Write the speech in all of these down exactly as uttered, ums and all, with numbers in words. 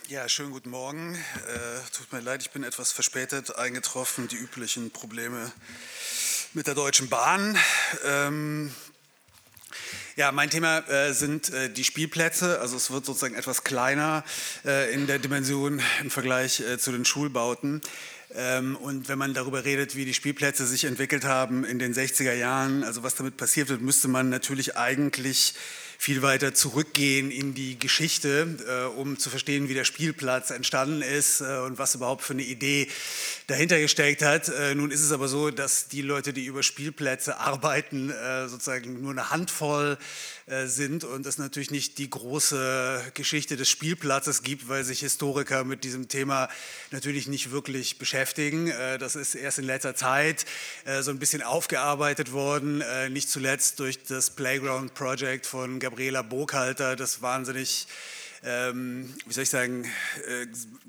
Ja, schönen guten Morgen. Äh, tut mir leid, ich bin etwas verspätet eingetroffen. Die üblichen Probleme mit der Deutschen Bahn. Ähm, ja, mein Thema äh, sind äh, die Spielplätze. Also es wird sozusagen etwas kleiner äh, in der Dimension im Vergleich äh, zu den Schulbauten. Ähm, und wenn man darüber redet, wie die Spielplätze sich entwickelt haben in den sechziger Jahren, also was damit passiert wird, müsste man natürlich eigentlich viel weiter zurückgehen in die Geschichte, äh, um zu verstehen, wie der Spielplatz entstanden ist äh, und was überhaupt für eine Idee dahinter gesteckt hat. Äh, nun ist es aber so, dass die Leute, die über Spielplätze arbeiten, äh, sozusagen nur eine Handvoll äh, sind und es natürlich nicht die große Geschichte des Spielplatzes gibt, weil sich Historiker mit diesem Thema natürlich nicht wirklich beschäftigen. Äh, das ist erst in letzter Zeit äh, so ein bisschen aufgearbeitet worden, äh, nicht zuletzt durch das Playground Project von Gabriela Burkhalter, das wahnsinnig, ähm, wie soll ich sagen, äh,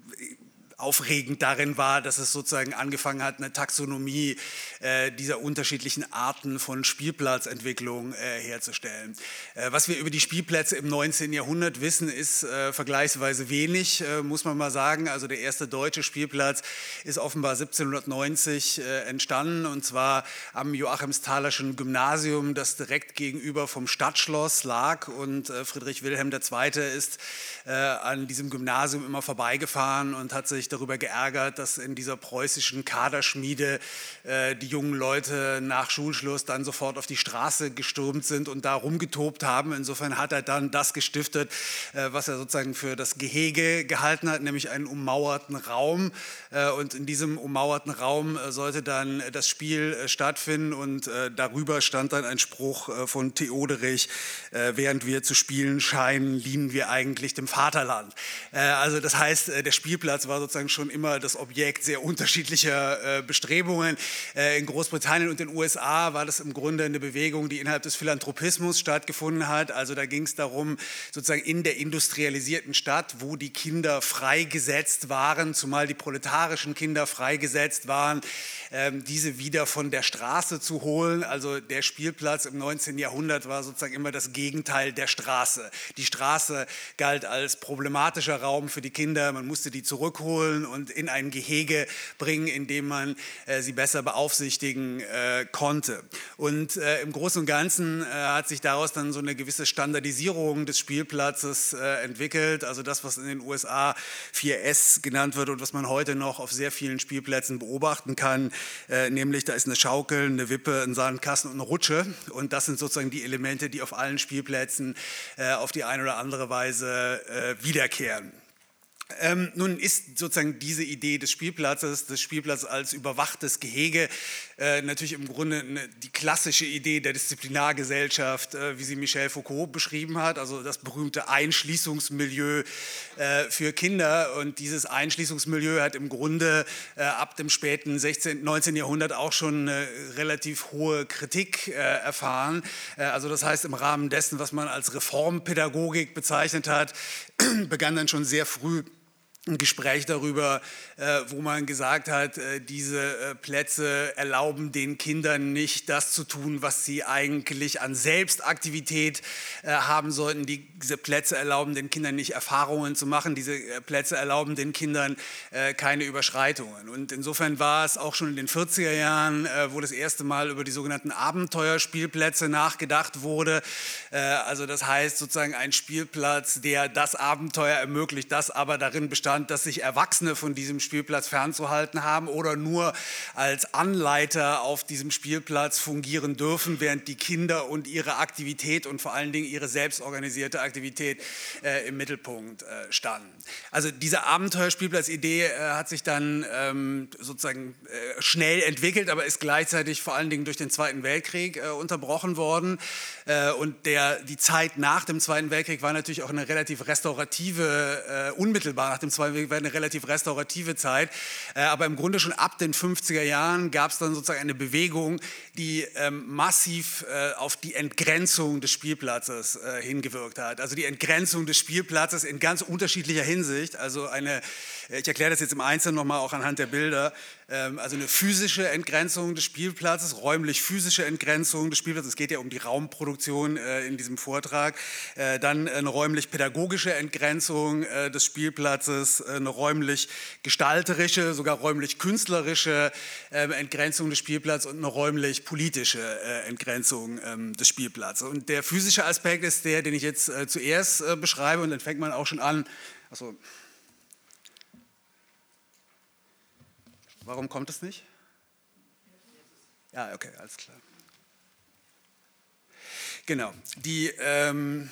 aufregend darin war, dass es sozusagen angefangen hat, eine Taxonomie äh, dieser unterschiedlichen Arten von Spielplatzentwicklung äh, herzustellen. Äh, was wir über die Spielplätze im neunzehnten Jahrhundert wissen, ist äh, vergleichsweise wenig, äh, muss man mal sagen. Also der erste deutsche Spielplatz ist offenbar siebzehnhundertneunzig äh, entstanden, und zwar am Joachimsthalerschen Gymnasium, das direkt gegenüber vom Stadtschloss lag, und äh, Friedrich Wilhelm der Zweite ist äh, an diesem Gymnasium immer vorbeigefahren und hat sich darüber geärgert, dass in dieser preußischen Kaderschmiede äh, die jungen Leute nach Schulschluss dann sofort auf die Straße gestürmt sind und da rumgetobt haben. Insofern hat er dann das gestiftet, äh, was er sozusagen für das Gehege gehalten hat, nämlich einen ummauerten Raum. Äh, und in diesem ummauerten Raum äh, sollte dann das Spiel äh, stattfinden, und äh, darüber stand dann ein Spruch äh, von Theoderich: äh, während wir zu spielen scheinen, dienen wir eigentlich dem Vaterland. Äh, also das heißt, äh, der Spielplatz war sozusagen schon immer das Objekt sehr unterschiedlicher äh, Bestrebungen. Äh, in Großbritannien und den U S A war das im Grunde eine Bewegung, die innerhalb des Philanthropismus stattgefunden hat. Also da ging es darum, sozusagen in der industrialisierten Stadt, wo die Kinder freigesetzt waren, zumal die proletarischen Kinder freigesetzt waren, ähm, diese wieder von der Straße zu holen. Also der Spielplatz im neunzehnten Jahrhundert war sozusagen immer das Gegenteil der Straße. Die Straße galt als problematischer Raum für die Kinder. Man musste die zurückholen und in ein Gehege bringen, in dem man äh, sie besser beaufsichtigen äh, konnte. Und äh, im Großen und Ganzen äh, hat sich daraus dann so eine gewisse Standardisierung des Spielplatzes äh, entwickelt. Also das, was in den U S A vier S genannt wird und was man heute noch auf sehr vielen Spielplätzen beobachten kann, äh, nämlich da ist eine Schaukel, eine Wippe, ein Sandkasten und eine Rutsche. Und das sind sozusagen die Elemente, die auf allen Spielplätzen äh, auf die eine oder andere Weise äh, wiederkehren. Ähm, nun ist sozusagen diese Idee des Spielplatzes, des Spielplatzes als überwachtes Gehege, äh, natürlich im Grunde eine, die klassische Idee der Disziplinargesellschaft, äh, wie sie Michel Foucault beschrieben hat, also das berühmte Einschließungsmilieu äh, für Kinder. Und dieses Einschließungsmilieu hat im Grunde äh, ab dem späten sechzehnten, neunzehnten Jahrhundert auch schon eine relativ hohe Kritik äh, erfahren. Äh, also das heißt, im Rahmen dessen, was man als Reformpädagogik bezeichnet hat, begann dann schon sehr früh ein Gespräch darüber, äh, wo man gesagt hat, äh, diese äh, Plätze erlauben den Kindern nicht das zu tun, was sie eigentlich an Selbstaktivität äh, haben sollten. Die, diese Plätze erlauben den Kindern nicht Erfahrungen zu machen. Diese äh, Plätze erlauben den Kindern äh, keine Überschreitungen. Und insofern war es auch schon in den vierziger Jahren, äh, wo das erste Mal über die sogenannten Abenteuerspielplätze nachgedacht wurde. Äh, also das heißt sozusagen ein Spielplatz, der das Abenteuer ermöglicht, das aber darin bestand, dass sich Erwachsene von diesem Spielplatz fernzuhalten haben oder nur als Anleiter auf diesem Spielplatz fungieren dürfen, während die Kinder und ihre Aktivität und vor allen Dingen ihre selbstorganisierte Aktivität äh, im Mittelpunkt äh, standen. Also diese Abenteuerspielplatzidee äh, hat sich dann ähm, sozusagen äh, schnell entwickelt, aber ist gleichzeitig vor allen Dingen durch den Zweiten Weltkrieg äh, unterbrochen worden. Äh, und der, die Zeit nach dem Zweiten Weltkrieg war natürlich auch eine relativ restaurative, äh, unmittelbar nach dem Zweiten Weltkrieg war eine relativ restaurative Zeit. Äh, aber im Grunde schon ab den fünfziger Jahren gab es dann sozusagen eine Bewegung, die ähm, massiv äh, auf die Entgrenzung des Spielplatzes äh, hingewirkt hat. Also die Entgrenzung des Spielplatzes in ganz unterschiedlicher Hinsicht. Also eine, ich erkläre das jetzt im Einzelnen nochmal auch anhand der Bilder. Also eine physische Entgrenzung des Spielplatzes, räumlich-physische Entgrenzung des Spielplatzes. Es geht ja um die Raumproduktion äh, in diesem Vortrag. Äh, dann eine räumlich-pädagogische Entgrenzung äh, des Spielplatzes, äh, eine räumlich-gestalterische, sogar räumlich-künstlerische äh, Entgrenzung des Spielplatzes und eine räumlich-politische äh, Entgrenzung äh, des Spielplatzes. Und der physische Aspekt ist der, den ich jetzt äh, zuerst äh, beschreibe, und dann fängt man auch schon an. Achso. Warum kommt es nicht? Ja, okay, alles klar. Genau, die, ähm,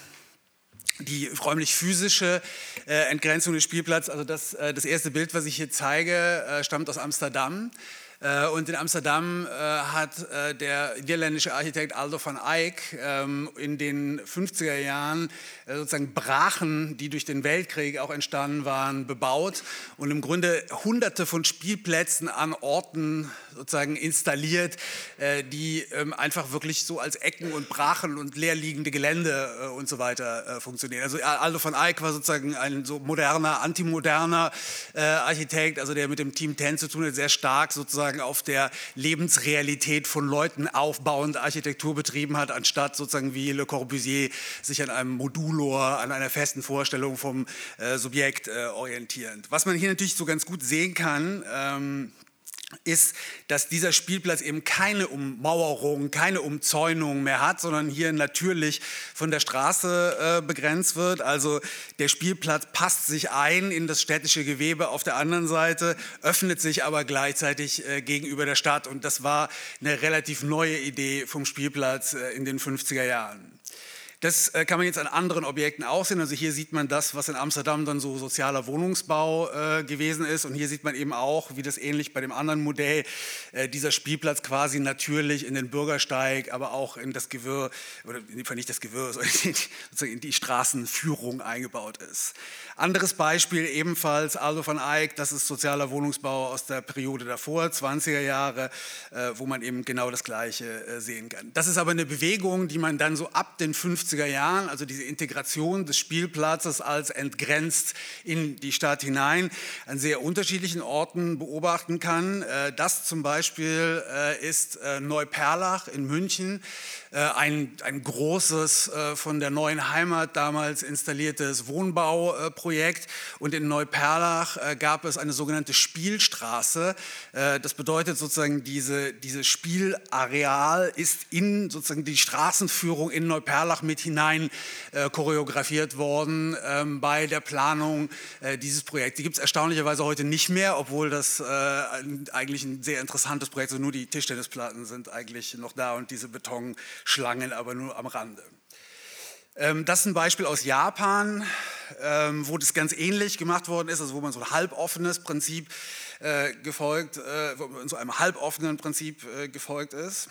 die räumlich-physische äh, Entgrenzung des Spielplatzes, also das, äh, das erste Bild, was ich hier zeige, äh, stammt aus Amsterdam. Äh, und in Amsterdam äh, hat äh, der niederländische Architekt Aldo van Eyck ähm, in den fünfziger Jahren äh, sozusagen Brachen, die durch den Weltkrieg auch entstanden waren, bebaut und im Grunde hunderte von Spielplätzen an Orten sozusagen installiert, äh, die ähm, einfach wirklich so als Ecken und Brachen und leerliegende Gelände äh, und so weiter äh, funktionieren. Also Aldo van Eyck war sozusagen ein so moderner, antimoderner äh, Architekt, also der mit dem Team zehn zu tun hat, sehr stark sozusagen auf der Lebensrealität von Leuten aufbauend Architektur betrieben hat, anstatt sozusagen wie Le Corbusier sich an einem Modulor, an einer festen Vorstellung vom äh, Subjekt äh, orientierend. Was man hier natürlich so ganz gut sehen kann, ähm, ist, dass dieser Spielplatz eben keine Ummauerung, keine Umzäunung mehr hat, sondern hier natürlich von der Straße äh, begrenzt wird. Also der Spielplatz passt sich ein in das städtische Gewebe auf der anderen Seite, öffnet sich aber gleichzeitig äh, gegenüber der Stadt. Und das war eine relativ neue Idee vom Spielplatz äh, in den fünfziger Jahren. Das äh, kann man jetzt an anderen Objekten auch sehen. Also hier sieht man das, was in Amsterdam dann so sozialer Wohnungsbau äh, gewesen ist. Und hier sieht man eben auch, wie das ähnlich bei dem anderen Modell, äh, dieser Spielplatz quasi natürlich in den Bürgersteig, aber auch in das Gewirr, oder in dem Fall nicht das Gewirr, sondern in die, sozusagen in die Straßenführung eingebaut ist. Anderes Beispiel ebenfalls Aldo van Eyck, das ist sozialer Wohnungsbau aus der Periode davor, zwanziger Jahre, äh, wo man eben genau das Gleiche äh, sehen kann. Das ist aber eine Bewegung, die man dann so ab den fünfziger Jahren, also diese Integration des Spielplatzes als entgrenzt in die Stadt hinein, an sehr unterschiedlichen Orten beobachten kann. Äh, das zum Beispiel äh, ist äh, Neuperlach in München, äh, ein, ein großes, äh, von der Neuen Heimat damals installiertes Wohnbauprojekt. Projekt. Und in Neuperlach äh, gab es eine sogenannte Spielstraße. Äh, das bedeutet sozusagen, diese, dieses Spielareal ist in sozusagen die Straßenführung in Neuperlach mit hinein äh, choreografiert worden ähm, bei der Planung äh, dieses Projekts. Die gibt es erstaunlicherweise heute nicht mehr, obwohl das äh, ein, eigentlich ein sehr interessantes Projekt ist. Also nur die Tischtennisplatten sind eigentlich noch da und diese Betonschlangen aber nur am Rande. Das ist ein Beispiel aus Japan, wo das ganz ähnlich gemacht worden ist, also wo man so ein halboffenes Prinzip gefolgt, wo man so einem halboffenen Prinzip gefolgt ist.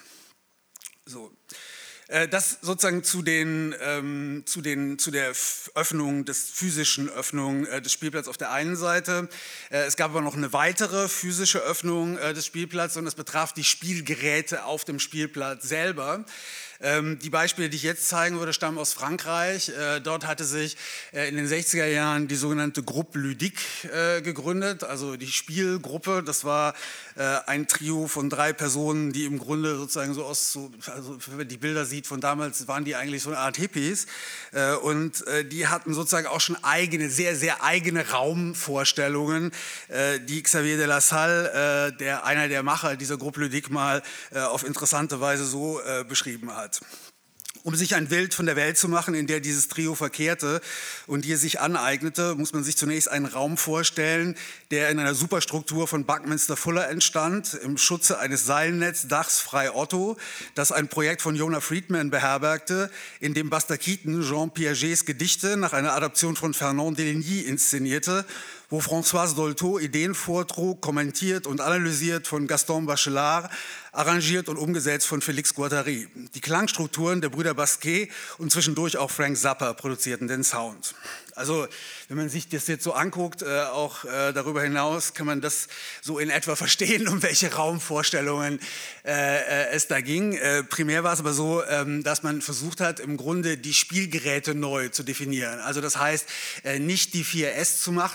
So. Das sozusagen zu, den, ähm, zu, den, zu der Öffnung, des physischen Öffnung äh, des Spielplatzes auf der einen Seite. Äh, es gab aber noch eine weitere physische Öffnung äh, des Spielplatzes und das betraf die Spielgeräte auf dem Spielplatz selber. Ähm, die Beispiele, die ich jetzt zeigen würde, stammen aus Frankreich. Äh, dort hatte sich äh, in den sechziger Jahren die sogenannte Groupe Ludique äh, gegründet, also die Spielgruppe. Das war äh, ein Trio von drei Personen, die im Grunde sozusagen so aus, so, also wenn man die Bilder sieht von damals, waren die eigentlich so eine Art Hippies. Äh, und äh, die hatten sozusagen auch schon eigene, sehr, sehr eigene Raumvorstellungen, äh, die Xavier de la Salle, äh, der, einer der Macher dieser Groupe Ludique, mal äh, auf interessante Weise so äh, beschrieben hat. Um sich ein Bild von der Welt zu machen, in der dieses Trio verkehrte und die es sich aneignete, muss man sich zunächst einen Raum vorstellen, der in einer Superstruktur von Buckminster Fuller entstand, im Schutze eines Seilnetzdachs Frei Otto, das ein Projekt von Jonah Friedman beherbergte, in dem Buster Keaton Jean Piagets Gedichte nach einer Adaption von Fernand Deligny inszenierte, wo Françoise Dolto Ideen vortrug, kommentiert und analysiert von Gaston Bachelard, arrangiert und umgesetzt von Félix Guattari. Die Klangstrukturen der Brüder Basquet und zwischendurch auch Frank Zappa produzierten den Sound. Also wenn man sich das jetzt so anguckt, äh, auch äh, darüber hinaus kann man das so in etwa verstehen, um welche Raumvorstellungen äh, äh, es da ging. Äh, primär war es aber so, ähm, dass man versucht hat, im Grunde die Spielgeräte neu zu definieren. Also das heißt, äh, nicht die vier S zu machen, die ein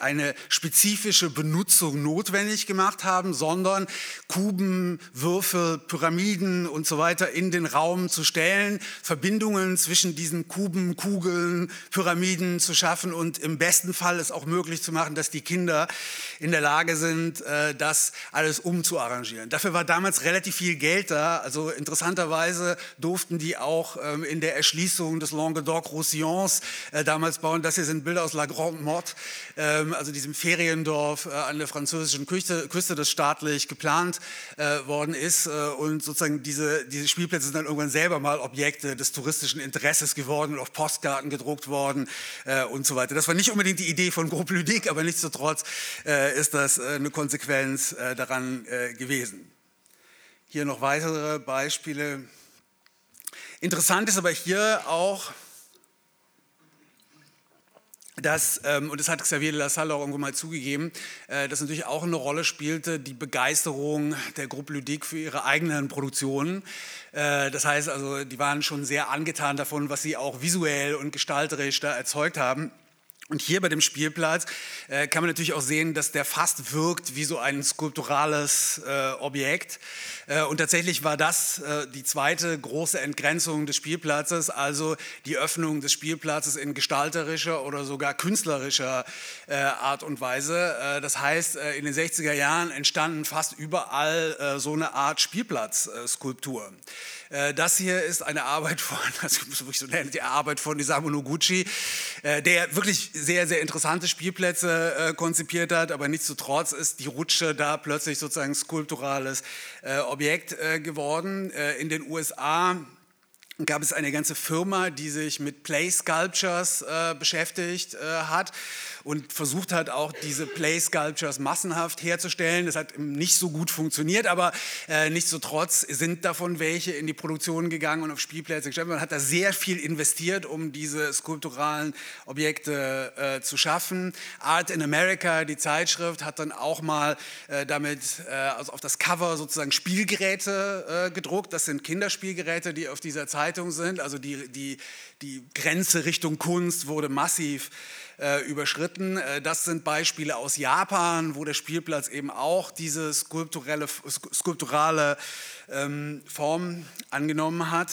eine spezifische Benutzung notwendig gemacht haben, sondern Kuben, Würfel, Pyramiden und so weiter in den Raum zu stellen, Verbindungen zwischen diesen Kuben, Kugeln, Pyramiden zu schaffen und im besten Fall es auch möglich zu machen, dass die Kinder in der Lage sind, das alles umzuarrangieren. Dafür war damals relativ viel Geld da, also interessanterweise durften die auch in der Erschließung des Languedoc-Roussillons damals bauen. Das hier sind Bilder aus La Grande Motte, also diesem Feriendorf an der französischen Küste, Küste, das staatlich geplant worden ist und sozusagen diese, diese Spielplätze sind dann irgendwann selber mal Objekte des touristischen Interesses geworden, auf Postkarten gedruckt worden und so weiter. Das war nicht unbedingt die Idee von Groupe Ludique, aber nichtsdestotrotz ist das eine Konsequenz daran gewesen. Hier noch weitere Beispiele. Interessant ist aber hier auch, dass, ähm, und das hat Xavier de la Salle auch irgendwo mal zugegeben, äh, dass natürlich auch eine Rolle spielte, die Begeisterung der Groupe Ludique für ihre eigenen Produktionen. Äh, das heißt also, die waren schon sehr angetan davon, was sie auch visuell und gestalterisch da erzeugt haben. Und hier bei dem Spielplatz äh, kann man natürlich auch sehen, dass der fast wirkt wie so ein skulpturales äh, Objekt. Äh, und tatsächlich war das äh, die zweite große Entgrenzung des Spielplatzes, also die Öffnung des Spielplatzes in gestalterischer oder sogar künstlerischer äh, Art und Weise. Äh, das heißt, äh, in den sechziger Jahren entstanden fast überall äh, so eine Art Spielplatzskulptur. Äh, das hier ist eine Arbeit von, also ich muss wirklich so nennen, die Arbeit von Isamu Noguchi, äh, der wirklich sehr, sehr interessante Spielplätze äh, konzipiert hat, aber nichtsdestotrotz ist die Rutsche da plötzlich sozusagen skulpturales äh, Objekt äh, geworden. Äh, in den U S A gab es eine ganze Firma, die sich mit Play Sculptures äh, beschäftigt äh, hat und versucht hat, auch diese Play Sculptures massenhaft herzustellen. Das hat nicht so gut funktioniert, aber äh, nichtsdestotrotz sind davon welche in die Produktion gegangen und auf Spielplätze gestellt. Man hat da sehr viel investiert, um diese skulpturalen Objekte äh, zu schaffen. Art in America, die Zeitschrift, hat dann auch mal äh, damit äh, also auf das Cover sozusagen Spielgeräte äh, gedruckt. Das sind Kinderspielgeräte, die auf dieser Zeitung sind. Also die, die, die Grenze Richtung Kunst wurde massiv äh, überschritten. Äh, das sind Beispiele aus Japan, wo der Spielplatz eben auch diese skulpturelle, skulpturale ähm, Form angenommen hat.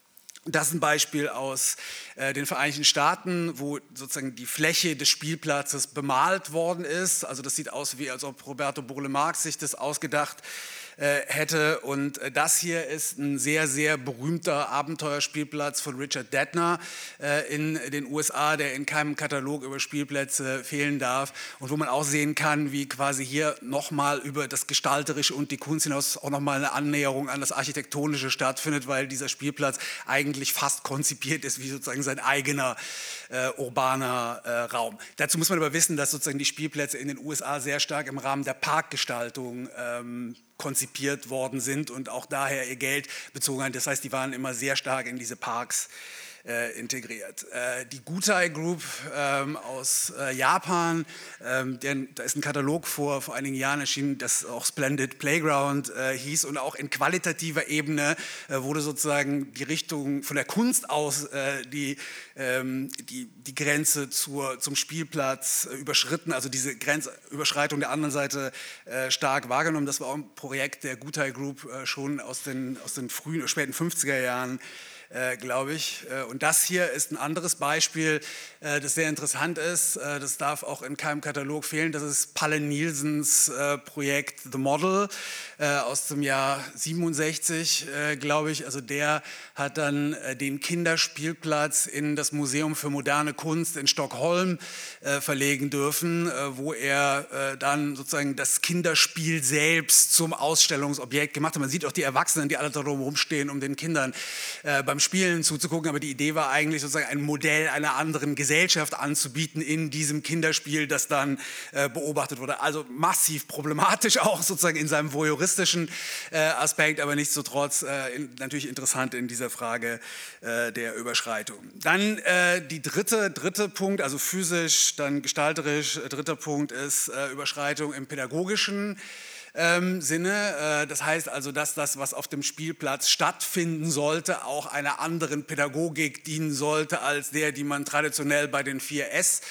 Das ist ein Beispiel aus äh, den Vereinigten Staaten, wo sozusagen die Fläche des Spielplatzes bemalt worden ist. Also das sieht aus, wie als ob Roberto Burle Marx sich das ausgedacht äh, hätte. Und äh, das hier ist ein sehr, sehr berühmter Abenteuerspielplatz von Richard Dedner äh, in den U S A, der in keinem Katalog über Spielplätze fehlen darf. Und wo man auch sehen kann, wie quasi hier nochmal über das Gestalterische und die Kunst hinaus auch nochmal eine Annäherung an das Architektonische stattfindet, weil dieser Spielplatz eigentlich fast konzipiert ist wie sozusagen sein eigener äh, urbaner äh, Raum. Dazu muss man aber wissen, dass sozusagen die Spielplätze in den U S A sehr stark im Rahmen der Parkgestaltung ähm, konzipiert worden sind und auch daher ihr Geld bezogen haben. Das heißt, die waren immer sehr stark in diese Parks Äh, integriert. Äh, die Gutai Group ähm, aus äh, Japan, ähm, deren, da ist ein Katalog vor, vor einigen Jahren erschienen, das auch Splendid Playground äh, hieß und auch in qualitativer Ebene äh, wurde sozusagen die Richtung von der Kunst aus äh, die, ähm, die, die Grenze zur, zum Spielplatz äh, überschritten, also diese Grenzüberschreitung der anderen Seite äh, stark wahrgenommen. Das war auch ein Projekt der Gutai Group äh, schon aus den, aus den frühen, späten fünfziger Jahren, Äh, glaube ich. Und das hier ist ein anderes Beispiel, äh, das sehr interessant ist. Äh, das darf auch in keinem Katalog fehlen. Das ist Palle Nielsens äh, Projekt The Model äh, aus dem Jahr siebenundsechzig, äh, glaube ich. Also der hat dann äh, den Kinderspielplatz in das Museum für moderne Kunst in Stockholm äh, verlegen dürfen, äh, wo er äh, dann sozusagen das Kinderspiel selbst zum Ausstellungsobjekt gemacht hat. Man sieht auch die Erwachsenen, die alle da rumstehen, um den Kindern äh, beim Spielen zuzugucken, aber die Idee war eigentlich sozusagen ein Modell einer anderen Gesellschaft anzubieten in diesem Kinderspiel, das dann äh, beobachtet wurde. Also massiv problematisch auch sozusagen in seinem voyeuristischen äh, Aspekt, aber nichtsdestotrotz äh, in, natürlich interessant in dieser Frage äh, der Überschreitung. Dann äh, die dritte, dritte Punkt, also physisch, dann gestalterisch, äh, dritter Punkt ist äh, Überschreitung im pädagogischen Ähm, Sinne. Äh, das heißt also, dass das, was auf dem Spielplatz stattfinden sollte, auch einer anderen Pädagogik dienen sollte als der, die man traditionell bei den vier S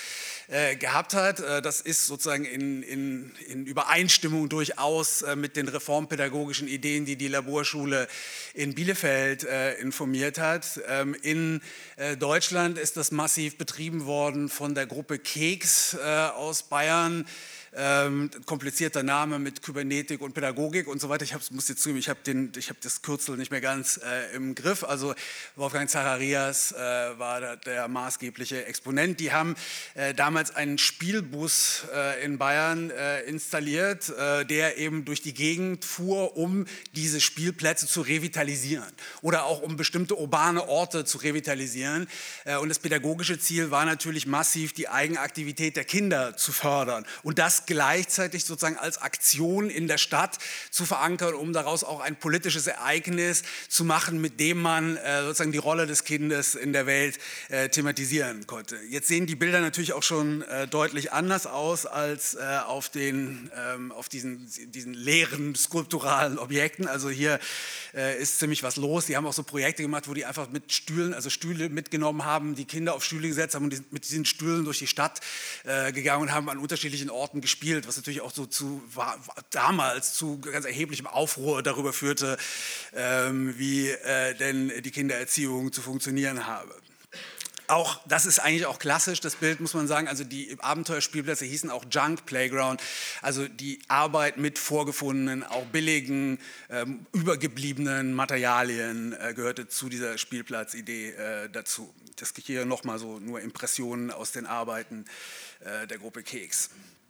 äh, gehabt hat. Äh, das ist sozusagen in, in, in Übereinstimmung durchaus äh, mit den reformpädagogischen Ideen, die die Laborschule in Bielefeld äh, informiert hat. Ähm, in äh, Deutschland ist das massiv betrieben worden von der Gruppe Keks äh, aus Bayern. Ähm, komplizierter Name mit Kybernetik und Pädagogik und so weiter. Ich hab, muss jetzt zugeben, ich habe hab das Kürzel nicht mehr ganz äh, im Griff. Also Wolfgang Zacharias äh, war da der maßgebliche Exponent. Die haben äh, damals einen Spielbus äh, in Bayern äh, installiert, äh, der eben durch die Gegend fuhr, um diese Spielplätze zu revitalisieren oder auch um bestimmte urbane Orte zu revitalisieren. Äh, und das pädagogische Ziel war natürlich massiv, die Eigenaktivität der Kinder zu fördern und das gleichzeitig sozusagen als Aktion in der Stadt zu verankern, um daraus auch ein politisches Ereignis zu machen, mit dem man äh, sozusagen die Rolle des Kindes in der Welt äh, thematisieren konnte. Jetzt sehen die Bilder natürlich auch schon äh, deutlich anders aus als äh, auf, den, ähm, auf diesen, diesen leeren skulpturalen Objekten. Also hier äh, ist ziemlich was los. Die haben auch so Projekte gemacht, wo die einfach mit Stühlen, also Stühle mitgenommen haben, die Kinder auf Stühle gesetzt haben und die, mit diesen Stühlen durch die Stadt äh, gegangen und haben an unterschiedlichen Orten gespielt. gespielt, was natürlich auch so zu, war, damals zu ganz erheblichem Aufruhr darüber führte, ähm, wie äh, denn die Kindererziehung zu funktionieren habe. Auch, das ist eigentlich auch klassisch, das Bild muss man sagen, also die Abenteuerspielplätze hießen auch Junk Playground, also die Arbeit mit vorgefundenen, auch billigen, ähm, übergebliebenen Materialien äh, gehörte zu dieser Spielplatzidee äh, dazu. Das hier nochmal so nur Impressionen aus den Arbeiten äh, der Gruppe Keks.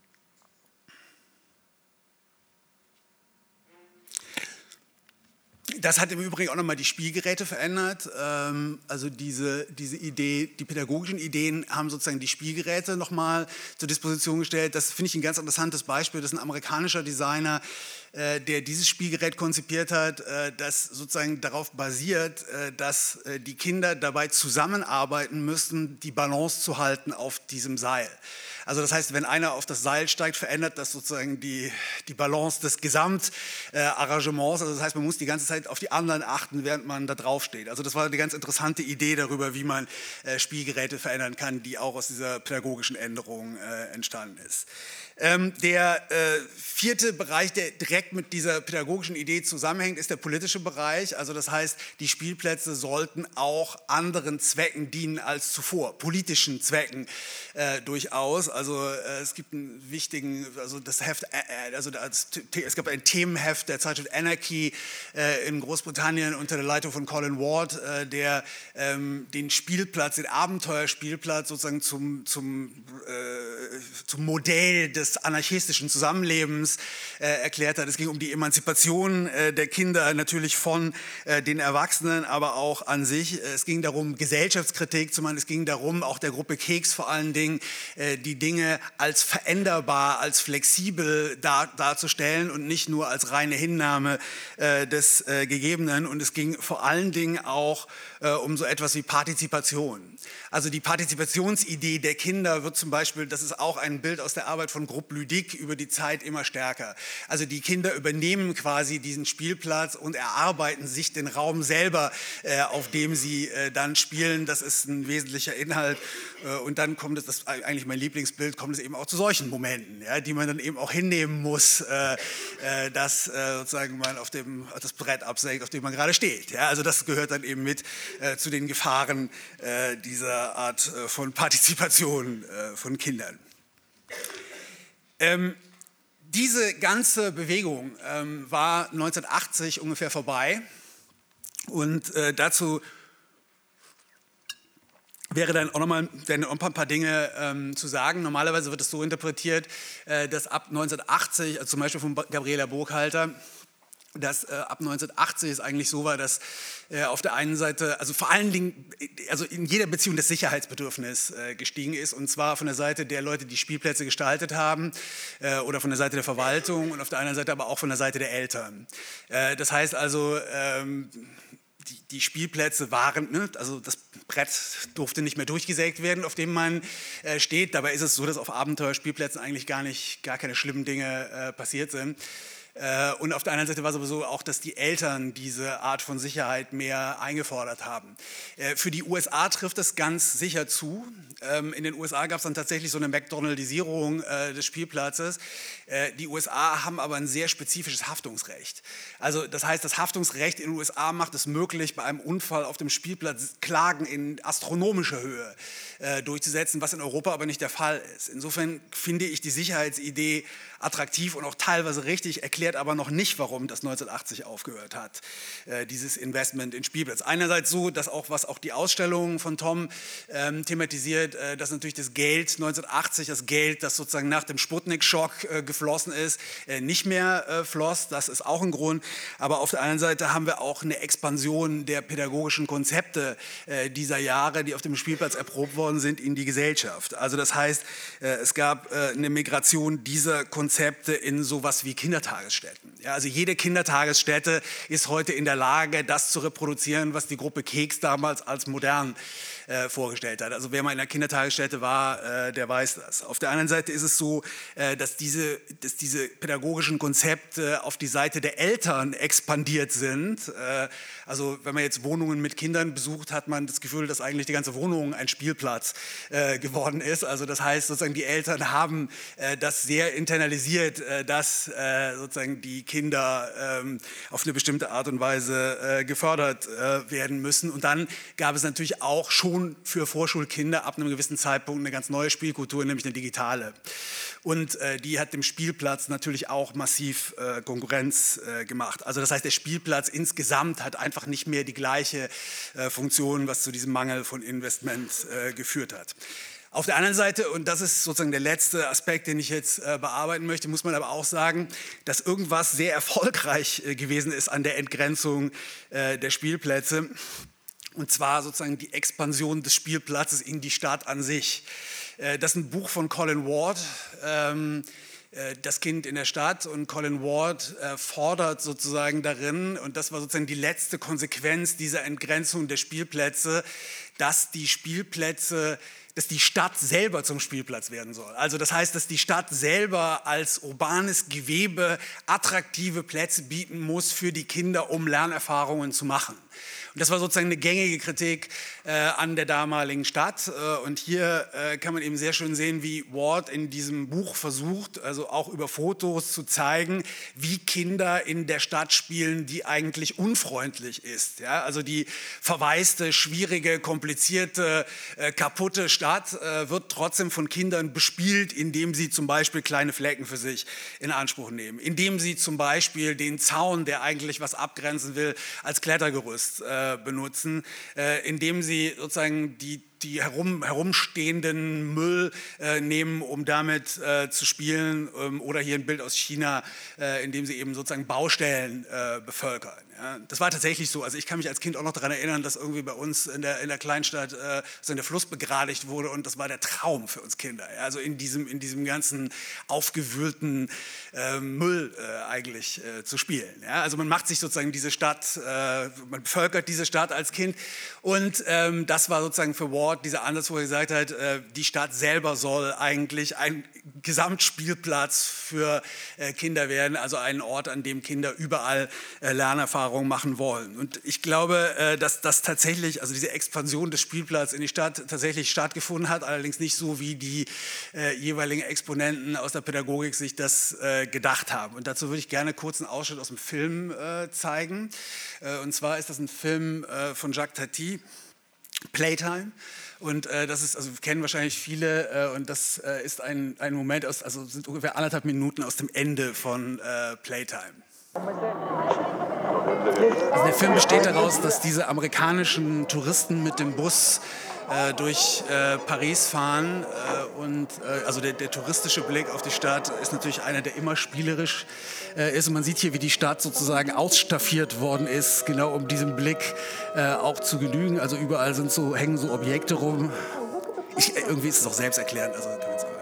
Das hat im Übrigen auch nochmal die Spielgeräte verändert. Also diese, diese Idee, die pädagogischen Ideen haben sozusagen die Spielgeräte nochmal zur Disposition gestellt. Das finde ich ein ganz interessantes Beispiel. Das ist ein amerikanischer Designer, der dieses Spielgerät konzipiert hat, das sozusagen darauf basiert, dass die Kinder dabei zusammenarbeiten müssen, die Balance zu halten auf diesem Seil. Also das heißt, wenn einer auf das Seil steigt, verändert das sozusagen die, die Balance des Gesamtarrangements. Also das heißt, man muss die ganze Zeit auf die anderen achten, während man da drauf steht. Also das war eine ganz interessante Idee darüber, wie man äh, Spielgeräte verändern kann, die auch aus dieser pädagogischen Änderung äh, entstanden ist. Ähm, der äh, vierte Bereich, der direkt mit dieser pädagogischen Idee zusammenhängt, ist der politische Bereich. Also das heißt, die Spielplätze sollten auch anderen Zwecken dienen als zuvor, politischen Zwecken äh, durchaus. Also äh, es gibt einen wichtigen, also das Heft, äh, also das, es gab ein Themenheft der Zeitschrift Anarchy äh, in Großbritannien unter der Leitung von Colin Ward, äh, der ähm, den Spielplatz, den Abenteuerspielplatz sozusagen zum, zum, äh, zum Modell des des anarchistischen Zusammenlebens äh, erklärt hat. Es ging um die Emanzipation äh, der Kinder, natürlich von äh, den Erwachsenen, aber auch an sich. Es ging darum, Gesellschaftskritik zu machen. Es ging darum, auch der Gruppe Keks vor allen Dingen, äh, die Dinge als veränderbar, als flexibel dar, darzustellen und nicht nur als reine Hinnahme äh, des äh, Gegebenen. Und es ging vor allen Dingen auch äh, um so etwas wie Partizipation. Also die Partizipationsidee der Kinder wird zum Beispiel, das ist auch ein Bild aus der Arbeit von Groupe Ludique, über die Zeit immer stärker. Also die Kinder übernehmen quasi diesen Spielplatz und erarbeiten sich den Raum selber, äh, auf dem sie äh, dann spielen. Das ist ein wesentlicher Inhalt. Äh, und dann kommt es, das ist eigentlich mein Lieblingsbild, kommt es eben auch zu solchen Momenten, ja, die man dann eben auch hinnehmen muss, äh, äh, dass äh, sozusagen man auf dem, das Brett absägt, auf dem man gerade steht. Ja, also das gehört dann eben mit äh, zu den Gefahren äh, dieser Art äh, von Partizipation äh, von Kindern. Ähm, diese ganze Bewegung ähm, war neunzehnhundertachtzig ungefähr vorbei und äh, dazu wäre dann auch nochmal ein paar Dinge ähm, zu sagen. Normalerweise wird es so interpretiert, äh, dass ab neunzehnhundertachtzig, also zum Beispiel von Gabriela Burkhalter, dass äh, ab neunzehnhundertachtzig es eigentlich so war, dass äh, auf der einen Seite, also vor allen Dingen, also in jeder Beziehung das Sicherheitsbedürfnis äh, gestiegen ist, und zwar von der Seite der Leute, die Spielplätze gestaltet haben äh, oder von der Seite der Verwaltung und auf der anderen Seite aber auch von der Seite der Eltern. Äh, das heißt also, ähm, die, die Spielplätze waren, ne, also das Brett durfte nicht mehr durchgesägt werden, auf dem man äh, steht. Dabei ist es so, dass auf Abenteuerspielplätzen eigentlich gar nicht, gar keine schlimmen Dinge äh, passiert sind. Und auf der anderen Seite war es aber so auch, dass die Eltern diese Art von Sicherheit mehr eingefordert haben. Für die U S A trifft es ganz sicher zu. In den U S A gab es dann tatsächlich so eine McDonaldisierung des Spielplatzes. Die U S A haben aber ein sehr spezifisches Haftungsrecht. Also das heißt, das Haftungsrecht in den U S A macht es möglich, bei einem Unfall auf dem Spielplatz Klagen in astronomischer Höhe durchzusetzen, was in Europa aber nicht der Fall ist. Insofern finde ich die Sicherheitsidee attraktiv und auch teilweise richtig, erklärt aber noch nicht, warum das neunzehnhundertachtzig aufgehört hat, äh, dieses Investment in Spielplatz. Einerseits so, dass auch, was auch die Ausstellung von Tom ähm, thematisiert, äh, dass natürlich das Geld neunzehnhundertachtzig, das Geld, das sozusagen nach dem Sputnik-Schock äh, geflossen ist, äh, nicht mehr äh, floss. Das ist auch ein Grund. Aber auf der anderen Seite haben wir auch eine Expansion der pädagogischen Konzepte äh, dieser Jahre, die auf dem Spielplatz erprobt worden sind, in die Gesellschaft. Also das heißt, äh, es gab äh, eine Migration dieser Konzepte in sowas wie Kindertagesstätten. Ja, also jede Kindertagesstätte ist heute in der Lage, das zu reproduzieren, was die Gruppe Keks damals als modern äh, vorgestellt hat. Also wer mal in einer Kindertagesstätte war, äh, der weiß das. Auf der anderen Seite ist es so, äh, dass, diese, dass diese pädagogischen Konzepte auf die Seite der Eltern expandiert sind. Äh, also wenn man jetzt Wohnungen mit Kindern besucht, hat man das Gefühl, dass eigentlich die ganze Wohnung ein Spielplatz äh, geworden ist. Also das heißt, sozusagen die Eltern haben äh, das sehr internalisiert, dass äh, sozusagen die Kinder ähm, auf eine bestimmte Art und Weise äh, gefördert äh, werden müssen. Und dann gab es natürlich auch schon für Vorschulkinder ab einem gewissen Zeitpunkt eine ganz neue Spielkultur, nämlich eine digitale. Und äh, die hat dem Spielplatz natürlich auch massiv äh, Konkurrenz äh, gemacht. Also das heißt, der Spielplatz insgesamt hat einfach nicht mehr die gleiche äh, Funktion, was zu diesem Mangel von Investment äh, geführt hat. Auf der anderen Seite, und das ist sozusagen der letzte Aspekt, den ich jetzt äh, bearbeiten möchte, muss man aber auch sagen, dass irgendwas sehr erfolgreich äh, gewesen ist an der Entgrenzung äh, der Spielplätze. Und zwar sozusagen die Expansion des Spielplatzes in die Stadt an sich. Äh, das ist ein Buch von Colin Ward, ähm, äh, Das Kind in der Stadt. Und Colin Ward äh, fordert sozusagen darin, und das war sozusagen die letzte Konsequenz dieser Entgrenzung der Spielplätze, dass die Spielplätze dass die Stadt selber zum Spielplatz werden soll. Also das heißt, dass die Stadt selber als urbanes Gewebe attraktive Plätze bieten muss für die Kinder, um Lernerfahrungen zu machen. Und das war sozusagen eine gängige Kritik äh, an der damaligen Stadt. Äh, und hier äh, kann man eben sehr schön sehen, wie Ward in diesem Buch versucht, also auch über Fotos zu zeigen, wie Kinder in der Stadt spielen, die eigentlich unfreundlich ist. Ja? Also die verwaiste, schwierige, komplizierte, äh, kaputte Stadt äh, wird trotzdem von Kindern bespielt, indem sie zum Beispiel kleine Flecken für sich in Anspruch nehmen. Indem sie zum Beispiel den Zaun, der eigentlich was abgrenzen will, als Klettergerüst äh, benutzen, äh, indem sie sozusagen die die herum, herumstehenden Müll äh, nehmen, um damit äh, zu spielen, ähm, oder hier ein Bild aus China, äh, in dem sie eben sozusagen Baustellen äh, bevölkern. Ja. Das war tatsächlich so. Also ich kann mich als Kind auch noch daran erinnern, dass irgendwie bei uns in der, in der Kleinstadt äh, so der Fluss begradigt wurde, und das war der Traum für uns Kinder. Ja. Also in diesem, in diesem ganzen aufgewühlten äh, Müll äh, eigentlich äh, zu spielen. Ja. Also man macht sich sozusagen diese Stadt, äh, man bevölkert diese Stadt als Kind, und ähm, das war sozusagen für Ward dieser Ansatz, wo er gesagt hat, äh, die Stadt selber soll eigentlich ein Gesamtspielplatz für äh, Kinder werden, also ein Ort, an dem Kinder überall äh, Lernerfahrungen machen wollen. Und ich glaube, äh, dass das tatsächlich, also diese Expansion des Spielplatzes in die Stadt tatsächlich stattgefunden hat, allerdings nicht so, wie die äh, jeweiligen Exponenten aus der Pädagogik sich das äh, gedacht haben. Und dazu würde ich gerne kurz einen Ausschnitt aus dem Film äh, zeigen. Äh, und zwar ist das ein Film äh, von Jacques Tati, Playtime. Und äh, das ist, also kennen wahrscheinlich viele, äh, und das äh, ist ein, ein Moment aus, also sind ungefähr anderthalb Minuten aus dem Ende von äh, Playtime. Also der Film besteht daraus, dass diese amerikanischen Touristen mit dem Bus äh, durch äh, Paris fahren, äh, und äh, also der, der touristische Blick auf die Stadt ist natürlich einer, der immer spielerisch äh, ist, und man sieht hier, wie die Stadt sozusagen ausstaffiert worden ist, genau um diesem Blick äh, auch zu genügen. Also überall sind so, hängen so Objekte rum. Ich, irgendwie ist es auch selbsterklärend, also kann man sagen.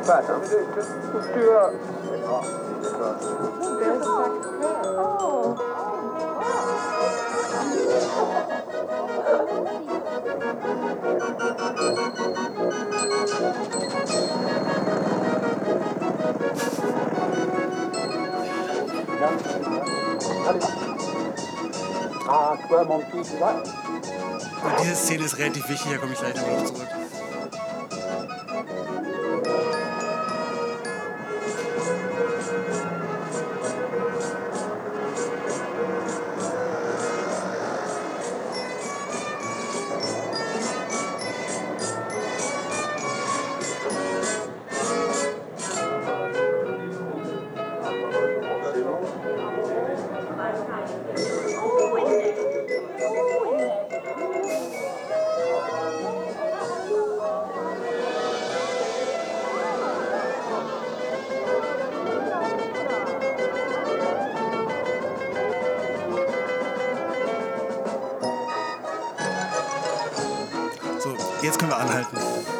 pattes. Ah, toi, mon petit, tu vois? Und diese Szene ist relativ wichtig, da komme ich gleich noch drauf zurück. So, jetzt können wir anhalten.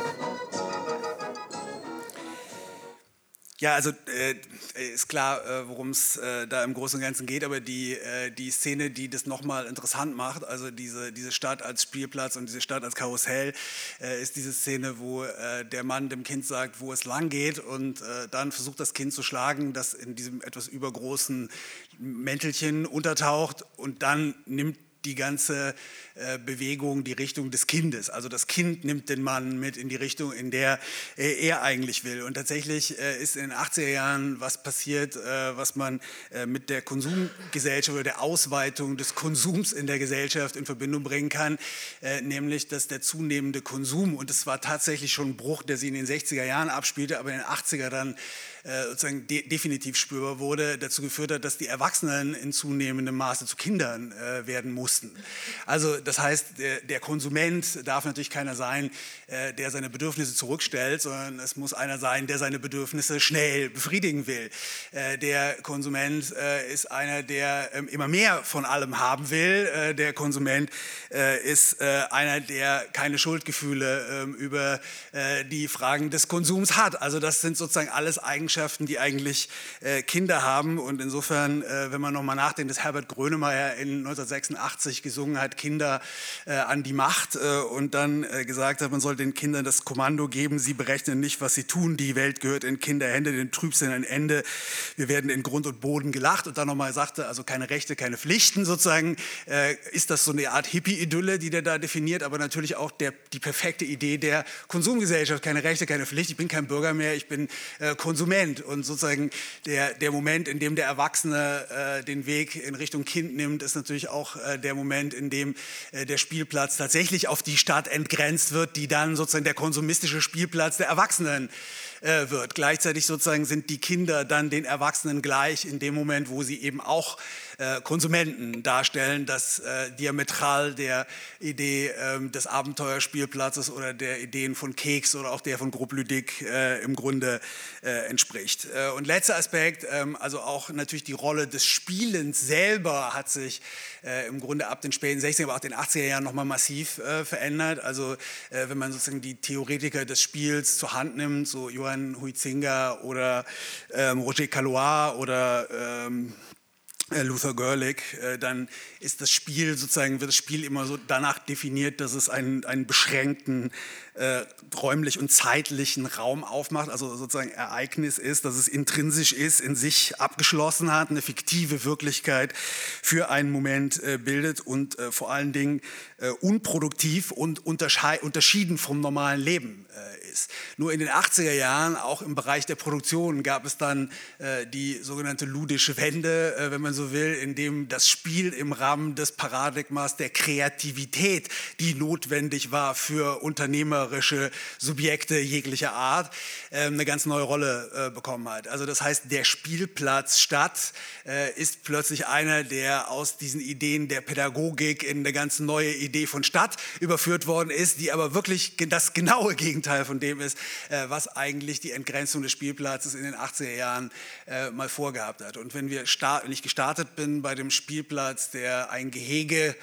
Ja, also äh, ist klar, äh, worum es äh, da im Großen und Ganzen geht, aber die, äh, die Szene, die das nochmal interessant macht, also diese, diese Stadt als Spielplatz und diese Stadt als Karussell, äh, ist diese Szene, wo äh, der Mann dem Kind sagt, wo es lang geht und äh, dann versucht das Kind zu schlagen, das in diesem etwas übergroßen Mäntelchen untertaucht und dann nimmt die ganze äh, Bewegung die Richtung des Kindes. Also das Kind nimmt den Mann mit in die Richtung, in der äh, er eigentlich will. Und tatsächlich äh, ist in den achtziger Jahren was passiert, äh, was man äh, mit der Konsumgesellschaft oder der Ausweitung des Konsums in der Gesellschaft in Verbindung bringen kann, äh, nämlich dass der zunehmende Konsum, und es war tatsächlich schon ein Bruch, der sich in den sechziger Jahren abspielte, aber in den achtziger dann äh, sozusagen de definitiv spürbar wurde, dazu geführt hat, dass die Erwachsenen in zunehmendem Maße zu Kindern äh, werden mussten. Also das heißt, der, der Konsument darf natürlich keiner sein, äh, der seine Bedürfnisse zurückstellt, sondern es muss einer sein, der seine Bedürfnisse schnell befriedigen will. Äh, der Konsument äh, ist einer, der äh, immer mehr von allem haben will. Äh, der Konsument äh, ist äh, einer, der keine Schuldgefühle äh, über äh, die Fragen des Konsums hat. Also das sind sozusagen alles Eigenschaften, die eigentlich äh, Kinder haben. Und insofern, äh, wenn man nochmal nachdenkt, dass Herbert Grönemeyer in neunzehnhundertsechsundachtzig gesungen hat, Kinder äh, an die Macht äh, und dann äh, gesagt hat, man soll den Kindern das Kommando geben, sie berechnen nicht, was sie tun, die Welt gehört in Kinderhände, den Trübsinn ein Ende, wir werden in Grund und Boden gelacht und dann nochmal sagte, also keine Rechte, keine Pflichten sozusagen, äh, ist das so eine Art Hippie-Idylle, die der da definiert, aber natürlich auch der, die perfekte Idee der Konsumgesellschaft, keine Rechte, keine Pflicht, ich bin kein Bürger mehr, ich bin äh, Konsument und sozusagen der, der Moment, in dem der Erwachsene äh, den Weg in Richtung Kind nimmt, ist natürlich auch äh, der Moment, in dem äh, der Spielplatz tatsächlich auf die Stadt entgrenzt wird, die dann sozusagen der konsumistische Spielplatz der Erwachsenen äh, wird. Gleichzeitig sozusagen sind die Kinder dann den Erwachsenen gleich in dem Moment, wo sie eben auch äh, Konsumenten darstellen, das äh, diametral der Idee äh, des Abenteuerspielplatzes oder der Ideen von Keks oder auch der von Grobludik äh, im Grunde äh, entspricht. Äh, und letzter Aspekt, äh, also auch natürlich die Rolle des Spielens selber hat sich äh, im Grunde ab den späten sechziger, aber auch den achtziger Jahren nochmal massiv äh, verändert. Also äh, wenn man sozusagen die Theoretiker des Spiels zur Hand nimmt, so Johann Huizinga oder ähm, Roger Caillois oder ähm, Luther Görlich, dann ist das Spiel sozusagen, wird das Spiel immer so danach definiert, dass es einen, einen beschränkten äh, räumlich und zeitlichen Raum aufmacht, also sozusagen Ereignis ist, dass es intrinsisch ist, in sich abgeschlossen hat, eine fiktive Wirklichkeit für einen Moment äh, bildet und äh, vor allen Dingen äh, unproduktiv und unterschieden vom normalen Leben äh, ist. Nur in den achtziger Jahren, auch im Bereich der Produktion, gab es dann äh, die sogenannte ludische Wende, äh, wenn man so will, in dem das Spiel im Rahmen des Paradigmas der Kreativität, die notwendig war für unternehmerische Subjekte jeglicher Art, äh, eine ganz neue Rolle äh, bekommen hat. Also das heißt, der Spielplatz Stadt äh, ist plötzlich einer, der aus diesen Ideen der Pädagogik in eine ganz neue Idee von Stadt überführt worden ist, die aber wirklich das genaue Gegenteil von dem ist, äh, was eigentlich die Entgrenzung des Spielplatzes in den achtziger Jahren äh, mal vorgehabt hat. Und wenn wir start, wenn ich gestartet bin bei dem Spielplatz, der ein Gehege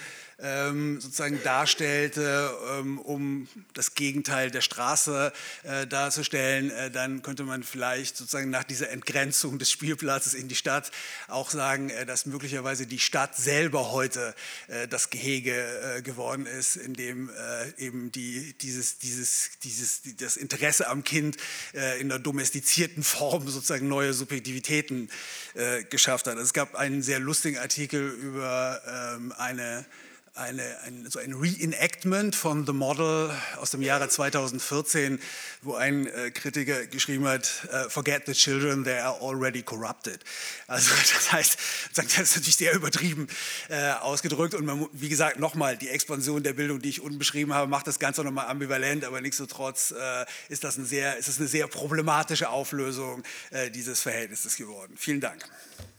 ähm, sozusagen darstellte, ähm, um das Gegenteil der Straße äh, darzustellen, äh, dann könnte man vielleicht sozusagen nach dieser Entgrenzung des Spielplatzes in die Stadt auch sagen, äh, dass möglicherweise die Stadt selber heute äh, das Gehege äh, geworden ist, in dem äh, eben die, dieses, dieses, dieses, das Interesse am Kind äh, in einer domestizierten Form sozusagen neue Subjektivitäten äh, geschafft hat. Es gab einen sehr lustigen Artikel über ähm, eine Eine, ein, so ein Reenactment von The Model aus dem Jahre zweitausendvierzehn, wo ein äh, Kritiker geschrieben hat, uh, forget the children, they are already corrupted. Also das heißt, das ist natürlich sehr übertrieben äh, ausgedrückt und man, wie gesagt, nochmal, die Expansion der Bildung, die ich unten beschrieben habe, macht das Ganze nochmal ambivalent, aber nichtsdestotrotz äh, ist, das ein sehr, ist das eine sehr problematische Auflösung äh, dieses Verhältnisses geworden. Vielen Dank.